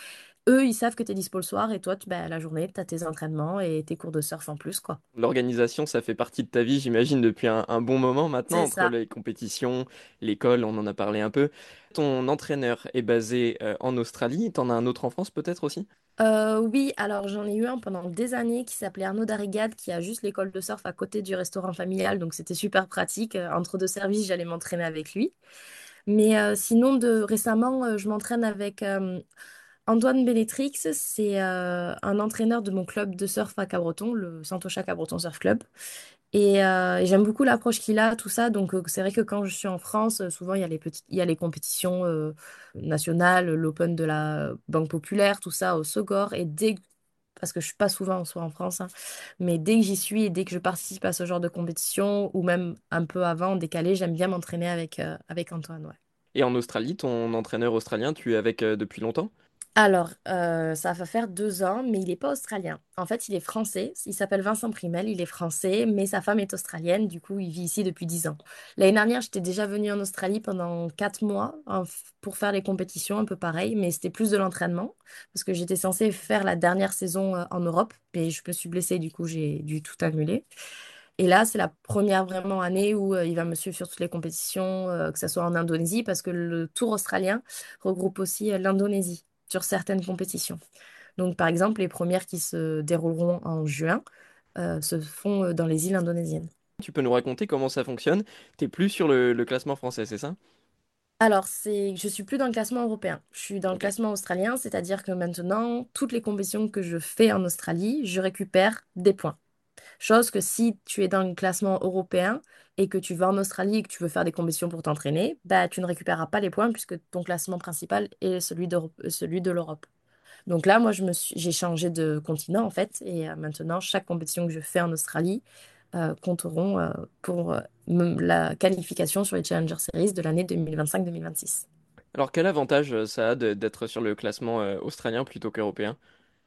eux, ils savent que tu es dispo le soir et toi, tu, bah, la journée, tu as tes entraînements et tes cours de surf en plus, quoi. L'organisation, ça fait partie de ta vie, j'imagine, depuis un, un bon moment maintenant, C'est entre ça. les compétitions, l'école, on en a parlé un peu. Ton entraîneur est basé euh, en Australie, t'en as un autre en France peut-être aussi? Euh, oui, alors j'en ai eu un pendant des années qui s'appelait Arnaud Darrigade, qui a juste l'école de surf à côté du restaurant familial, donc c'était super pratique. Euh, Entre deux services, j'allais m'entraîner avec lui. Mais euh, sinon, de récemment, euh, je m'entraîne avec euh, Antoine Belletrix. C'est euh, un entraîneur de mon club de surf à Cabreton, le Santosha Cabreton Surf Club. Et, euh, et j'aime beaucoup l'approche qu'il a, tout ça. Donc, euh, c'est vrai que quand je suis en France, euh, souvent, il y a les petites, il y a les compétitions euh, nationales, l'Open de la Banque Populaire, tout ça au Sogor. Et dès que- parce que je suis pas souvent en soi en France, hein, mais dès que j'y suis et dès que je participe à ce genre de compétition, ou même un peu avant, en décalé, j'aime bien m'entraîner avec, euh, avec Antoine, ouais. Et en Australie, ton entraîneur australien, tu es avec euh, depuis longtemps? Alors, euh, ça va faire deux ans, mais il n'est pas australien. En fait, il est français. Il s'appelle Vincent Primel, il est français, mais sa femme est australienne. Du coup, il vit ici depuis dix ans. L'année dernière, j'étais déjà venue en Australie pendant quatre mois en f- pour faire les compétitions, un peu pareil, mais c'était plus de l'entraînement, parce que j'étais censée faire la dernière saison euh, en Europe, mais je me suis blessée, du coup, j'ai dû tout annuler. Et là, c'est la première vraiment année où euh, il va me suivre sur toutes les compétitions, euh, que ce soit en Indonésie, parce que le Tour australien regroupe aussi euh, l'Indonésie sur certaines compétitions. Donc, par exemple, les premières qui se dérouleront en juin euh, se font euh, dans les îles indonésiennes. Tu peux nous raconter comment ça fonctionne? T'es plus sur le, le classement français, c'est ça? Alors, c'est, je suis plus dans le classement européen. Je suis dans le Ok. classement australien, c'est-à-dire que maintenant, toutes les compétitions que je fais en Australie, je récupère des points. Chose que si tu es dans le classement européen et que tu vas en Australie et que tu veux faire des compétitions pour t'entraîner, bah, tu ne récupéreras pas les points puisque ton classement principal est celui d'Europe- euh, celui de l'Europe. Donc là, moi, je me suis, j'ai changé de continent en fait et euh, maintenant, chaque compétition que je fais en Australie euh, compteront euh, pour euh, me- la qualification sur les Challenger Series de l'année deux mille vingt-cinq-deux mille vingt-six. Alors quel avantage euh, ça a de- d'être sur le classement euh, australien plutôt qu'européen?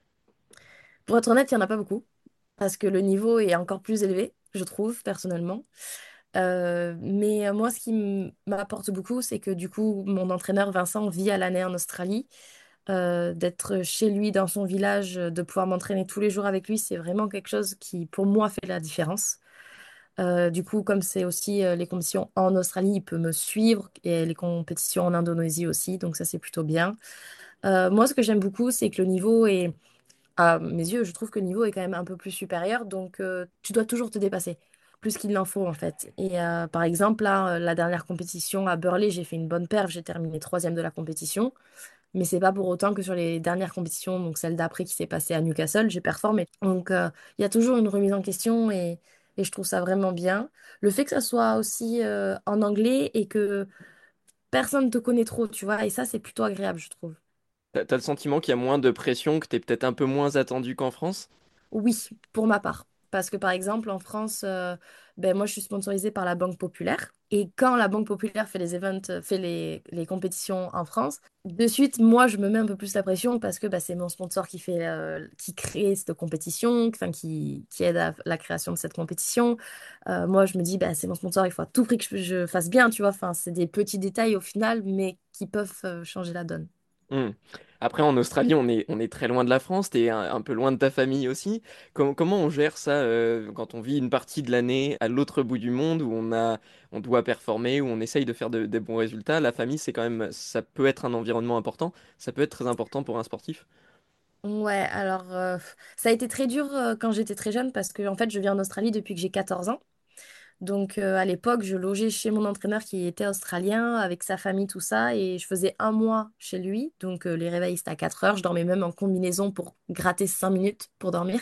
Pour être honnête, il n'y en a pas beaucoup parce que le niveau est encore plus élevé, je trouve, personnellement. Euh, mais euh, moi, ce qui m- m'apporte beaucoup, c'est que du coup, mon entraîneur Vincent vit à l'année en Australie. Euh, d'être chez lui dans son village, euh, de pouvoir m'entraîner tous les jours avec lui, c'est vraiment quelque chose qui, pour moi, fait la différence. Euh, du coup, comme c'est aussi euh, les compétitions en Australie, il peut me suivre et les compétitions en Indonésie aussi, donc ça, c'est plutôt bien. Euh, moi, ce que j'aime beaucoup, c'est que le niveau est, à mes yeux, je trouve que le niveau est quand même un peu plus supérieur, donc euh, tu dois toujours te dépasser, plus qu'il n'en faut en fait. Et euh, par exemple, là, euh, la dernière compétition à Burley, j'ai fait une bonne perf, j'ai terminé troisième de la compétition, mais c'est pas pour autant que sur les dernières compétitions, donc celle d'après qui s'est passée à Newcastle, j'ai performé. Donc euh, il y a toujours une remise en question et, et je trouve ça vraiment bien. Le fait que ça soit aussi euh, en anglais et que personne te connaît trop, tu vois, et ça, c'est plutôt agréable, je trouve. T'as, t'as le sentiment qu'il y a moins de pression, que t'es peut-être un peu moins attendu qu'en France? Oui, pour ma part. Parce que par exemple, en France, euh, ben, moi je suis sponsorisée par la Banque Populaire. Et quand la Banque Populaire fait les events, euh, fait les, les compétitions en France, de suite, moi je me mets un peu plus la pression parce que bah, c'est mon sponsor qui fait, euh, qui crée cette compétition, enfin, qui, qui aide à la création de cette compétition. Euh, moi je me dis, bah, c'est mon sponsor, il faut à tout prix que je, je fasse bien, tu vois. Enfin, c'est des petits détails au final, mais qui peuvent euh, changer la donne. Hmm. Après, en Australie, on est, on est très loin de la France, t'es un, un peu loin de ta famille aussi. Com- comment on gère ça euh, quand on vit une partie de l'année à l'autre bout du monde où on a, on doit performer, où on essaye de faire de- des bons résultats? La famille, c'est quand même, ça peut être un environnement important, ça peut être très important pour un sportif. Ouais, alors euh, ça a été très dur euh, quand j'étais très jeune parce que en fait je vis en Australie depuis que j'ai quatorze ans. Donc euh, à l'époque je logeais chez mon entraîneur qui était australien avec sa famille, tout ça, et je faisais un mois chez lui. Donc euh, les réveils c'était à quatre heures, je dormais même en combinaison pour gratter cinq minutes pour dormir.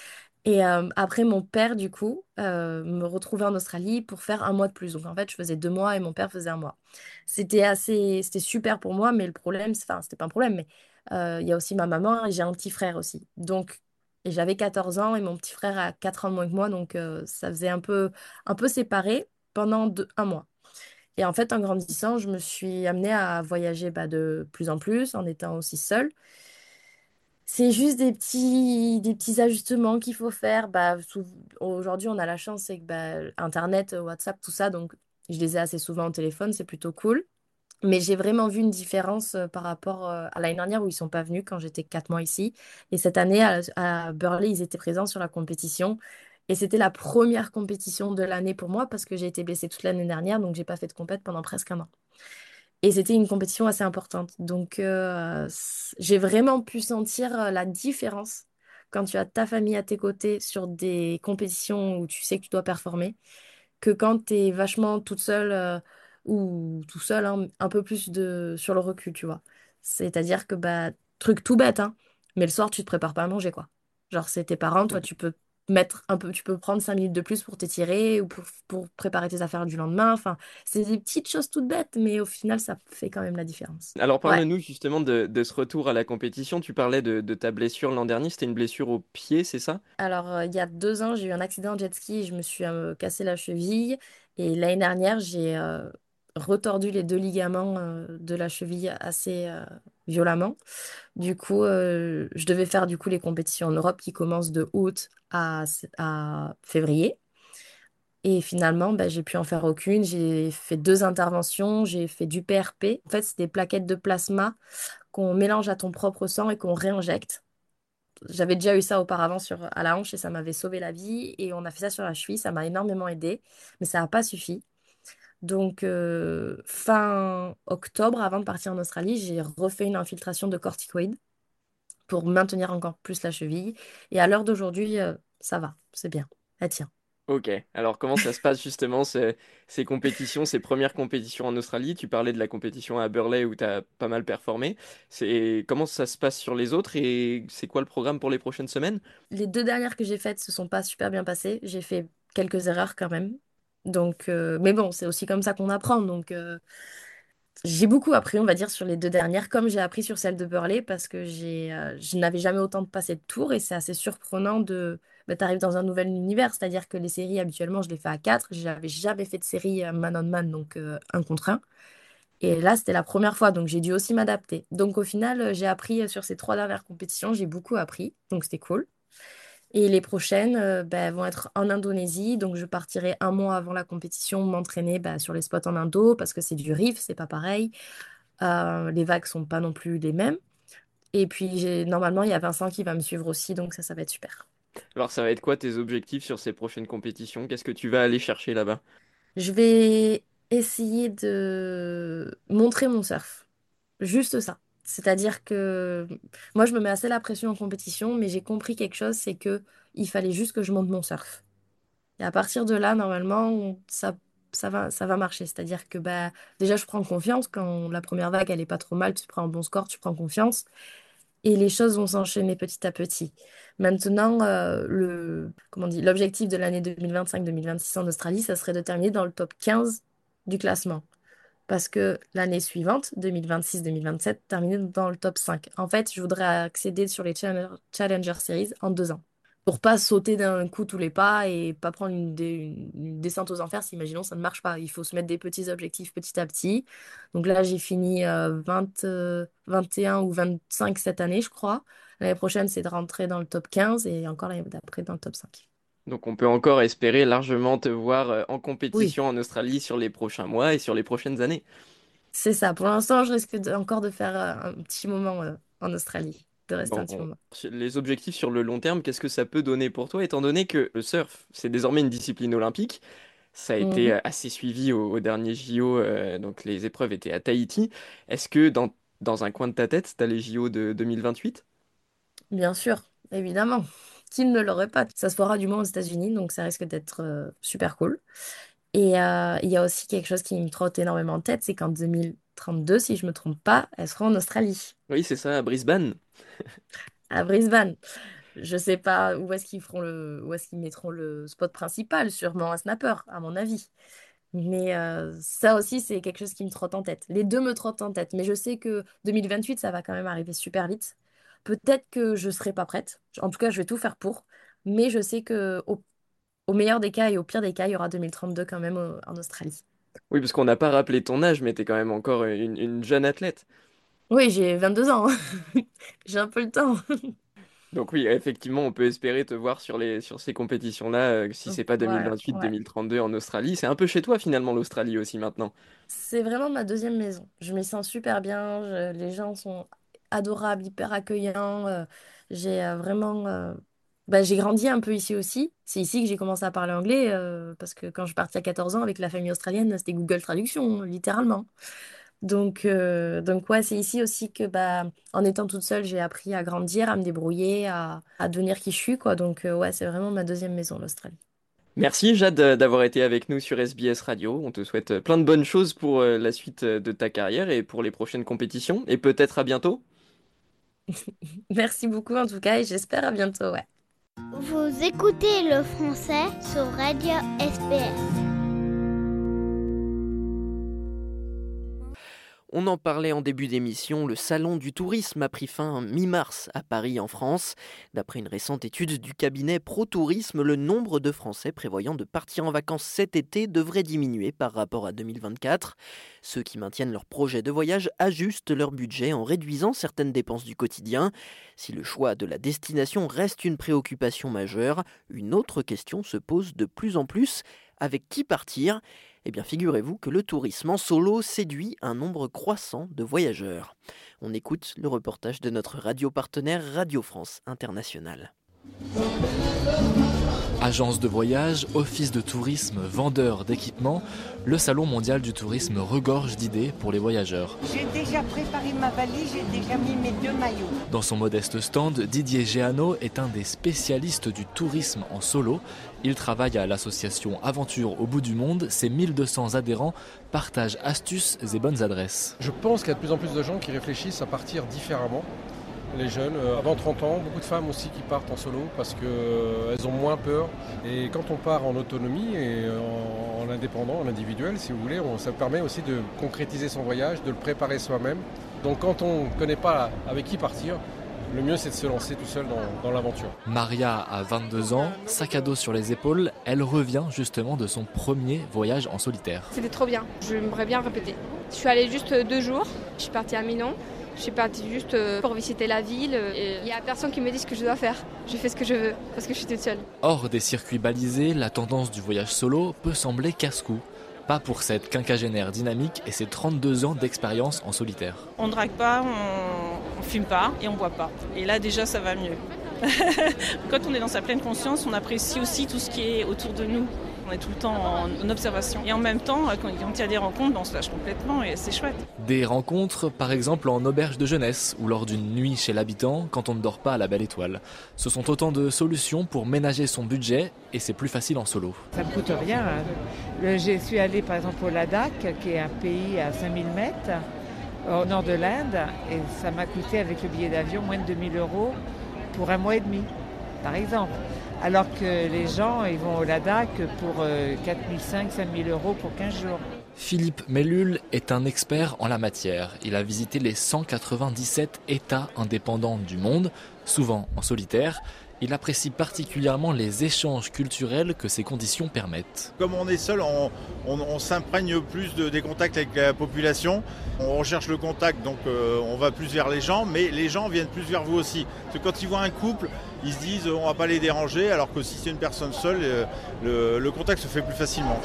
Et euh, après mon père du coup euh, me retrouvait en Australie pour faire un mois de plus. Donc en fait je faisais deux mois et mon père faisait un mois. C'était assez, c'était super pour moi, mais le problème, c'est- enfin c'était pas un problème, mais euh, il y a aussi ma maman et j'ai un petit frère aussi. Donc, et j'avais quatorze ans et mon petit frère a quatre ans de moins que moi, donc euh, ça faisait un peu, un peu séparé pendant deux- un mois. Et en fait, en grandissant, je me suis amenée à voyager bah, de plus en plus, en étant aussi seule. C'est juste des petits, des petits ajustements qu'il faut faire. Bah, sou- aujourd'hui, on a la chance, c'est que bah, Internet, WhatsApp, tout ça, donc je les ai assez souvent au téléphone, c'est plutôt cool. Mais j'ai vraiment vu une différence euh, par rapport euh, à l'année dernière où ils sont pas venus quand j'étais quatre mois ici. Et cette année, à, à Burley, ils étaient présents sur la compétition. Et c'était la première compétition de l'année pour moi parce que j'ai été blessée toute l'année dernière, donc j'ai pas fait de compète pendant presque un an. Et c'était une compétition assez importante. Donc euh, c- j'ai vraiment pu sentir euh, la différence quand tu as ta famille à tes côtés sur des compétitions où tu sais que tu dois performer que quand tu es vachement toute seule euh, ou tout seul, hein, un peu plus de sur le recul, tu vois. C'est-à-dire que, bah, truc tout bête, hein, mais le soir, tu te prépares pas à manger, quoi. Genre, c'est tes parents, toi, tu peux mettre un peu, tu peux prendre cinq minutes de plus pour t'étirer ou pour, pour préparer tes affaires du lendemain. Enfin, c'est des petites choses toutes bêtes, mais au final, ça fait quand même la différence. Alors Ouais. parle-nous justement de, de ce retour à la compétition. Tu parlais de, de ta blessure l'an dernier, c'était une blessure au pied, c'est ça? Alors, euh, il y a deux ans, j'ai eu un accident de jet ski et je me suis euh, cassé la cheville. Et l'année dernière, j'ai euh, retordu les deux ligaments euh, de la cheville assez euh, violemment. Du coup, euh, je devais faire du coup les compétitions en Europe qui commencent de août à, à février. Et finalement, bah, j'ai pu en faire aucune. J'ai fait deux interventions, j'ai fait du P R P. En fait, c'est des plaquettes de plasma qu'on mélange à ton propre sang et qu'on réinjecte. J'avais déjà eu ça auparavant sur, à la hanche et ça m'avait sauvé la vie. Et on a fait ça sur la cheville, ça m'a énormément aidé, mais ça n'a pas suffi. Donc, euh, fin octobre, avant de partir en Australie, j'ai refait une infiltration de corticoïdes pour maintenir encore plus la cheville. Et à l'heure d'aujourd'hui, euh, ça va, c'est bien. Elle tient. Ok, alors comment ça se passe justement ces, ces compétitions, ces premières compétitions en Australie? Tu parlais de la compétition à Burley où tu as pas mal performé. C'est comment ça se passe sur les autres et c'est quoi le programme pour les prochaines semaines? Les deux dernières que j'ai faites se sont pas super bien passées. J'ai fait quelques erreurs quand même. Donc, euh, mais bon, c'est aussi comme ça qu'on apprend. Donc, euh, j'ai beaucoup appris, on va dire, sur les deux dernières, comme j'ai appris sur celle de Burley, parce que j'ai, euh, je n'avais jamais autant passé de tours et c'est assez surprenant de. Bah, t'arrives dans un nouvel univers, c'est-à-dire que les séries, habituellement, je les fais à quatre. J'avais jamais fait de série euh, man on man, donc euh, un contre un. Et là, c'était la première fois, donc j'ai dû aussi m'adapter. Donc au final, euh, j'ai appris euh, sur ces trois dernières compétitions, j'ai beaucoup appris, donc c'était cool. Et les prochaines euh, bah, vont être en Indonésie. Donc, je partirai un mois avant la compétition m'entraîner bah, sur les spots en Indo parce que c'est du reef, c'est pas pareil. Euh, les vagues sont pas non plus les mêmes. Et puis, j'ai, normalement, il y a Vincent qui va me suivre aussi. Donc, ça, ça va être super. Alors ça va être quoi tes objectifs sur ces prochaines compétitions? Qu'est-ce que tu vas aller chercher là-bas? Je vais essayer de montrer mon surf. Juste ça. C'est-à-dire que moi, je me mets assez la pression en compétition, mais j'ai compris quelque chose, c'est que il fallait juste que je monte mon surf. Et à partir de là, normalement, on- ça, ça va, ça va marcher. C'est-à-dire que bah, déjà, je prends confiance. Quand la première vague, elle est pas trop mal, tu prends un bon score, tu prends confiance. Et les choses vont s'enchaîner petit à petit. Maintenant, euh, le, comment on dit, l'objectif de l'année deux mille vingt-cinq-deux mille vingt-six en Australie, ça serait de terminer dans le top quinze du classement. Parce que l'année suivante, deux mille vingt-six-deux mille vingt-sept, terminer dans le top cinq. En fait, je voudrais accéder sur les Challenger, Challenger Series en deux ans pour pas sauter d'un coup tous les pas et pas prendre une, dé- une- une descente aux enfers si, imaginons, ça ne marche pas. Il faut se mettre des petits objectifs petit à petit. Donc là, j'ai fini euh, vingt, euh, vingt et un ou vingt-cinq cette année, je crois. L'année prochaine, c'est de rentrer dans le top quinze et encore l'année d'après dans le top cinq. Donc on peut encore espérer largement te voir euh, en Oui, compétition en Australie sur les prochains mois et sur les prochaines années. c'est ça. Pour l'instant, je risque de- encore de faire euh, un petit moment euh, en Australie, de rester Bon, un petit on- moment. sur les objectifs sur le long terme, qu'est-ce que ça peut donner pour toi, étant donné que le surf, c'est désormais une discipline olympique. Ça a été Mhm. euh, assez suivi au, au dernier J O, euh, donc les épreuves étaient à Tahiti. Est-ce que dans, dans un coin de ta tête, tu as les J O de deux mille vingt-huit? Bien sûr, évidemment. Qui ne l'aurait pas? Ça se fera du moins aux États-Unis, donc ça risque d'être euh, super cool. Et euh, il y a aussi quelque chose qui me trotte énormément en tête, c'est qu'en deux mille trente-deux, si je me trompe pas, elle sera en Australie, Oui, c'est ça, à Brisbane. à Brisbane. Je sais pas où est-ce qu'ils feront le, où est-ce qu'ils mettront le spot principal, sûrement à Snapper, à mon avis. Mais euh, ça aussi, c'est quelque chose qui me trotte en tête. Les deux me trottent en tête, mais je sais que deux mille vingt-huit, ça va quand même arriver super vite. Peut-être que je serai pas prête. En tout cas, je vais tout faire pour. Mais je sais que au, au meilleur des cas et au pire des cas, il y aura deux mille trente-deux quand même euh, en Australie. Oui, parce qu'on n'a pas rappelé ton âge, mais tu es quand même encore une, une jeune athlète. Oui, j'ai vingt-deux ans. J'ai un peu le temps. Donc oui, effectivement, on peut espérer te voir sur, les, sur ces compétitions-là, euh, si c'est pas Ouais, ouais. deux mille vingt-huit, deux mille trente-deux en Australie. C'est un peu chez toi finalement l'Australie aussi maintenant. C'est vraiment ma deuxième maison. Je m'y sens super bien. je- les gens sont adorables, hyper accueillants. euh, j'ai euh, vraiment. euh, bah, j'ai grandi un peu ici aussi. C'est ici que j'ai commencé à parler anglais euh, parce que quand je suis partie à quatorze ans avec la famille australienne, c'était Google Traduction, littéralement. Donc, euh, donc ouais, c'est ici aussi que, bah, en étant toute seule, j'ai appris à grandir, à me débrouiller, à, à devenir qui je suis, quoi. Donc, euh, ouais, c'est vraiment ma deuxième maison, l'Australie. Merci Jade euh, d'avoir été avec nous sur S B S Radio. On te souhaite euh, plein de bonnes choses pour euh, la suite euh, de ta carrière et pour les prochaines compétitions. Et peut-être à bientôt. Merci beaucoup, en tout cas, et j'espère à bientôt, ouais. Vous écoutez le français sur Radio S B S. On en parlait en début d'émission, le salon du tourisme a pris fin mi-mars à Paris en France. D'après une récente étude du cabinet ProTourisme, le nombre de Français prévoyant de partir en vacances cet été devrait diminuer par rapport à deux mille vingt-quatre. Ceux qui maintiennent leur projet de voyage ajustent leur budget en réduisant certaines dépenses du quotidien. Si le choix de la destination reste une préoccupation majeure, une autre question se pose de plus en plus. Avec qui partir ? Eh bien, figurez-vous que le tourisme en solo séduit un nombre croissant de voyageurs. On écoute le reportage de notre radio partenaire Radio France Internationale. Agences de voyage, offices de tourisme, vendeurs d'équipements, le Salon mondial du tourisme regorge d'idées pour les voyageurs. J'ai déjà préparé ma valise, j'ai déjà mis mes deux maillots. Dans son modeste stand, Didier Géano est un des spécialistes du tourisme en solo. Il travaille à l'association Aventure au bout du monde. Ses mille deux cents adhérents partagent astuces et bonnes adresses. Je pense qu'il y a de plus en plus de gens qui réfléchissent à partir différemment. Les jeunes, euh, avant trente ans, beaucoup de femmes aussi qui partent en solo parce qu'elles euh, ont moins peur. Et quand on part en autonomie et en, en indépendant, en individuel, si vous voulez, on, ça permet aussi de concrétiser son voyage, de le préparer soi-même. Donc quand on ne connaît pas avec qui partir, le mieux c'est de se lancer tout seul dans, dans l'aventure. Maria a vingt-deux ans, sac à dos sur les épaules, elle revient justement de son premier voyage en solitaire. C'était trop bien, j'aimerais bien répéter. Je suis allée juste deux jours, je suis partie à Milan. Je suis partie juste pour visiter la ville et il n'y a personne qui me dit ce que je dois faire. Je fais ce que je veux parce que je suis toute seule. Hors des circuits balisés, la tendance du voyage solo peut sembler casse-cou. Pas pour cette quinquagénaire dynamique et ses trente-deux ans d'expérience en solitaire. On ne drague pas, on ne fume pas et on ne boit pas. Et là déjà ça va mieux. Quand on est dans sa pleine conscience, on apprécie aussi tout ce qui est autour de nous. On est tout le temps en observation. Et en même temps, quand il y a des rencontres, on se lâche complètement et c'est chouette. Des rencontres, par exemple en auberge de jeunesse ou lors d'une nuit chez l'habitant quand on ne dort pas à la belle étoile. Ce sont autant de solutions pour ménager son budget et c'est plus facile en solo. Ça ne me coûte rien. Je suis allée par exemple au Ladakh, qui est un pays à cinq mille mètres, au nord de l'Inde. Et ça m'a coûté avec le billet d'avion moins de deux mille euros pour un mois et demi, par exemple. Alors que les gens, ils vont au Ladakh pour quatre mille cinq cents, cinq mille euros pour quinze jours. Philippe Mellul est un expert en la matière. Il a visité les cent quatre-vingt-dix-sept États indépendants du monde, souvent en solitaire. Il apprécie particulièrement les échanges culturels que ces conditions permettent. Comme on est seul, on, on, on s'imprègne plus de, des contacts avec la population. On recherche le contact, donc euh, on va plus vers les gens, mais les gens viennent plus vers vous aussi. Parce que quand ils voient un couple, ils se disent on va pas les déranger, alors que si c'est une personne seule, euh, le, le contact se fait plus facilement.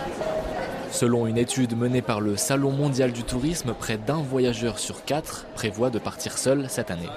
Selon une étude menée par le Salon mondial du tourisme, près d'un voyageur sur quatre prévoit de partir seul cette année.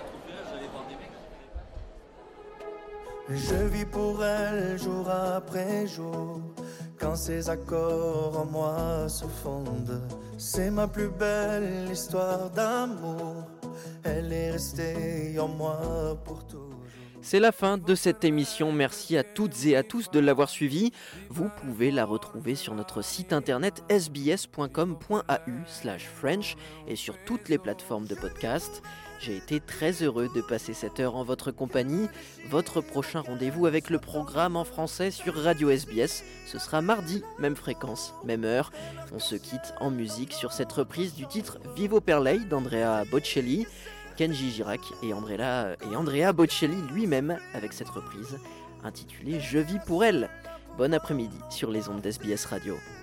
Je vis pour elle jour après jour, quand ces accords en moi se fondent. C'est ma plus belle histoire d'amour, elle est restée en moi pour toujours. C'est la fin de cette émission, merci à toutes et à tous de l'avoir suivie. Vous pouvez la retrouver sur notre site internet s b s point com point a u slash french et sur toutes les plateformes de podcast. J'ai été très heureux de passer cette heure en votre compagnie. Votre prochain rendez-vous avec le programme en français sur Radio S B S, ce sera mardi, même fréquence, même heure. On se quitte en musique sur cette reprise du titre Vivo per lei d'Andrea Bocelli. Kenji Girac et Andrea, et Andrea Bocelli lui-même avec cette reprise intitulée Je vis pour elle. Bon après-midi sur les ondes d'S B S Radio.